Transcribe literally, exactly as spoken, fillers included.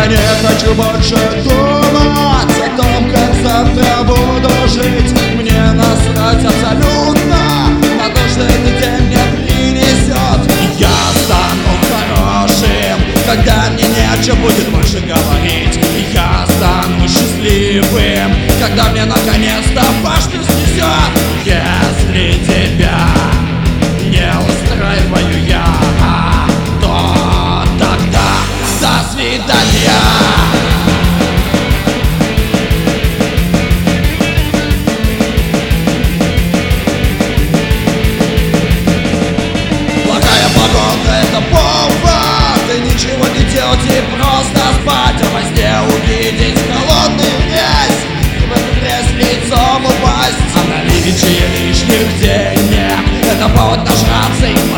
не хочу больше думать о том, как завтра буду жить. Мне насрать абсолютно на то, что этот день мне принесет. Я стану хорошим, когда мне не о чем будет больше говорить. Я стану счастливым, когда мне наконец-то башню снесет. Если тебя не устраиваю я, то тогда до свидания. Плохая погода — это повод, и ничего не делать и просто спать, а во сне увидеть холодную грязь и в эту грязь лицом упасть. А наличие лишних денег — это повод нажраться и